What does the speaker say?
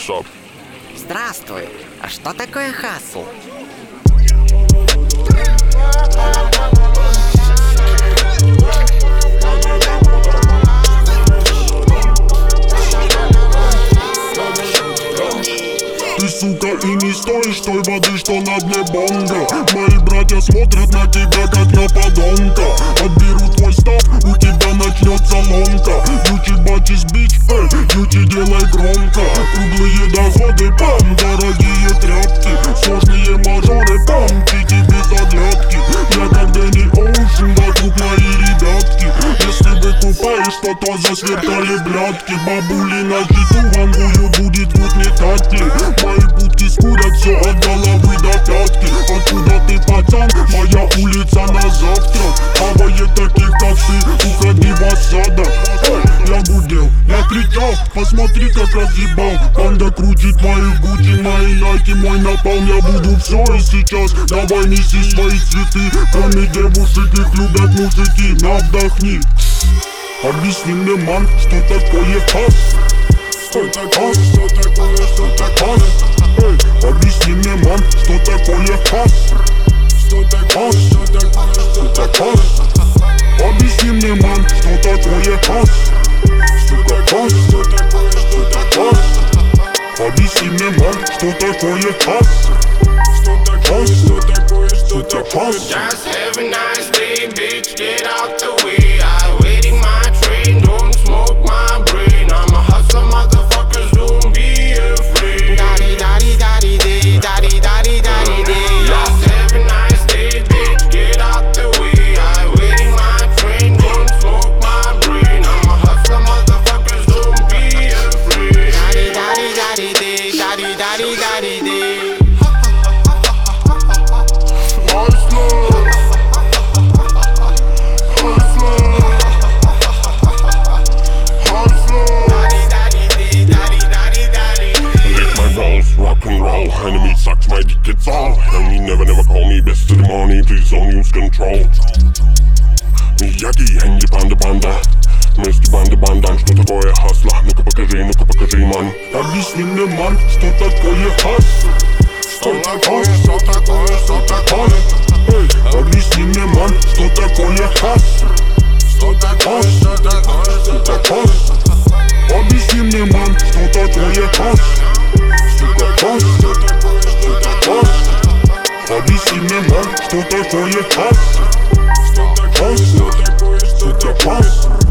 up? Здравствуй. А что такое хасл? Ты, сука, и не стоишь той воды, что на дне бонга. Мои братья смотрят на тебя, как на подонка. Отберу твой став, у тебя начнется ломка. Ючи бачишь бич, ючи делай громко. Круглые доходы, пам, дорогие тряпки. Сложные мажоры, пам, чики без оглядки. Я как Дэнни Оушен, вокруг мои ребятки. Если выкупаешь что-то, засверкали блядки. Бабули на счету, вангую будет гуд, не так ли? Мои будки скурят все от головы до пятки. Откуда ты, пацан? Моя улица на завтрак. Хавает таких, как ты, уходи в осадок. Я гудел, я кричал, посмотри, как разъебал. Панда крутит мои гучи, мои найки, мой напалм. Я буду все и сейчас, давай неси свои цветы. Кроме девушек, их любят мужики, на вдохни. Объясни мне, ман, что такое хас? Что такое, что такое, что такое? Эй, объясни мне, ман, что такое хас? Что такое, что такое, что такое? Объясни мне, ман, что такое хас? Что такое, что такое, что такое? Объясни мне, ман, что такое хас? Что такое, что такое, что такое? Just have a nice day, bitch, get out the way. I waiting my train, don't smoke my brain. I'm a hustler, motherfuckers, don't be afraid. Daddy, daddy, daddy, day, daddy, daddy, daddy, day. Just have a nice day, bitch, get out the way. I waiting my train, don't smoke my brain. I'm a hustler, motherfuckers, don't be afraid. Daddy, daddy, daddy, day, daddy, daddy, daddy, day. Enemy sucks my dick, it's all. Enemy never call me best of the money, please don't use control. Miyagi, hängi panda banda. Вместе банда, что такое хасла? Ну-ка покажи, ман. Объясни мне, ман, что такое хас? Что такое, что такое, что такое? Эй, объясни мне, ман, что такое хас? Что такое, что такое, что такое? Объясни мне, ман, что такое хас? Что такое, что такое, что такое? Объясни мне, ман, что такое хас? Что такое, что такое, что такое?